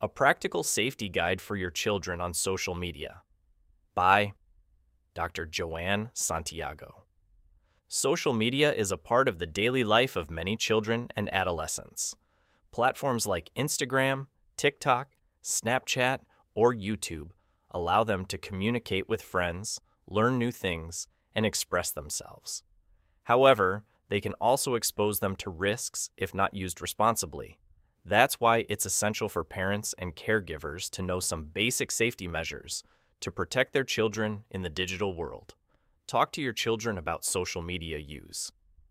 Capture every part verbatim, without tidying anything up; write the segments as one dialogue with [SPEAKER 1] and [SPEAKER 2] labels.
[SPEAKER 1] A Practical Safety Guide for Your Children on Social Media by Doctor Joanne Santiago. Social media is a part of the daily life of many children and adolescents. Platforms like Instagram, TikTok, Snapchat, or YouTube allow them to communicate with friends, learn new things, and express themselves. However, they can also expose them to risks if not used responsibly. That's why it's essential for parents and caregivers to know some basic safety measures to protect their children in the digital world. Talk to your children about social media use.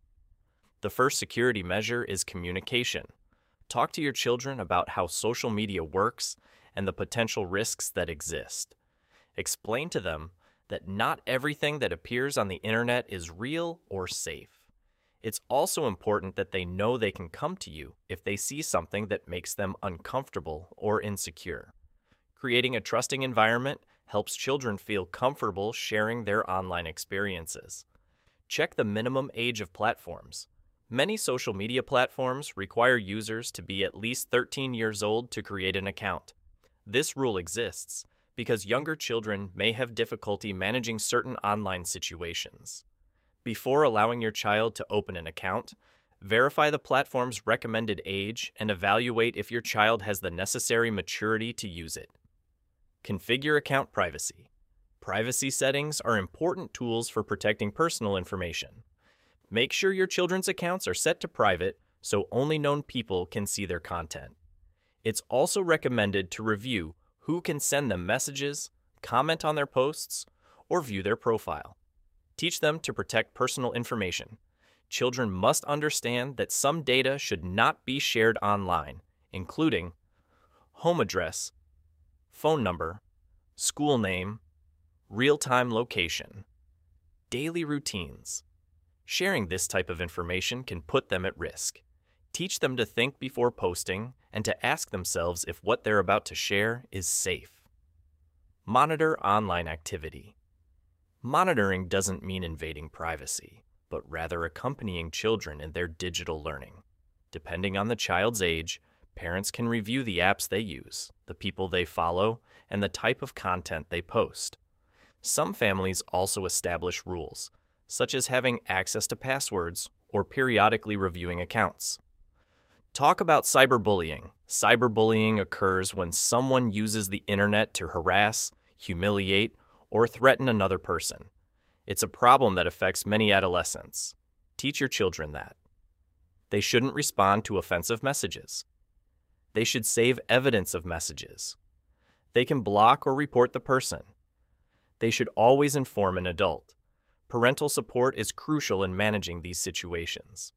[SPEAKER 1] The first security measure is communication. Talk to your children about how social media works and the potential risks that exist. Explain to them that not everything that appears on the internet is real or safe. It's also important that they know they can come to you if they see something that makes them uncomfortable or insecure. Creating a trusting environment helps children feel comfortable sharing their online experiences. Check the minimum age of platforms. Many social media platforms require users to be at least thirteen years old to create an account. This rule exists because younger children may have difficulty managing certain online situations. Before allowing your child to open an account, verify the platform's recommended age and evaluate if your child has the necessary maturity to use it. Configure account privacy. Privacy settings are important tools for protecting personal information. Make sure your children's accounts are set to private so only known people can see their content. It's also recommended to review who can send them messages, comment on their posts, or view their profile. Teach them to protect personal information. Children must understand that some data should not be shared online, including home address, phone number, school name, real-time location, daily routines. Sharing this type of information can put them at risk. Teach them to think before posting and to ask themselves if what they're about to share is safe. Monitor online activity. Monitoring doesn't mean invading privacy, but rather accompanying children in their digital learning. Depending on the child's age, parents can review the apps they use, the people they follow, and the type of content they post. Some families also establish rules, such as having access to passwords or periodically reviewing accounts. Talk about cyberbullying. Cyberbullying occurs when someone uses the internet to harass, humiliate, or threaten another person. It's a problem that affects many adolescents. Teach your children that. They shouldn't respond to offensive messages. They should save evidence of messages. They can block or report the person. They should always inform an adult. Parental support is crucial in managing these situations.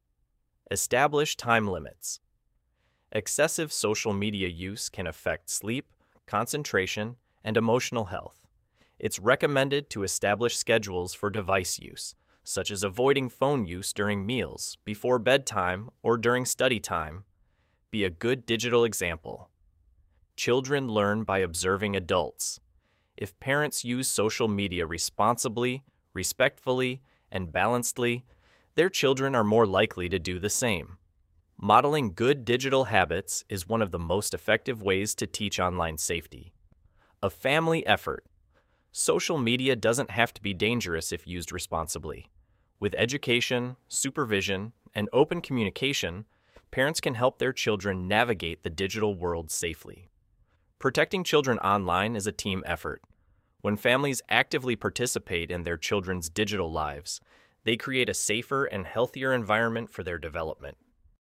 [SPEAKER 1] Establish time limits. Excessive social media use can affect sleep, concentration, and emotional health. It's recommended to establish schedules for device use, such as avoiding phone use during meals, before bedtime, or during study time. Be a good digital example. Children learn by observing adults. If parents use social media responsibly, respectfully, and balancedly, their children are more likely to do the same. Modeling good digital habits is one of the most effective ways to teach online safety. A family effort. Social media doesn't have to be dangerous if used responsibly. With education, supervision, and open communication, parents can help their children navigate the digital world safely. Protecting children online is a team effort. When families actively participate in their children's digital lives, they create a safer and healthier environment for their development.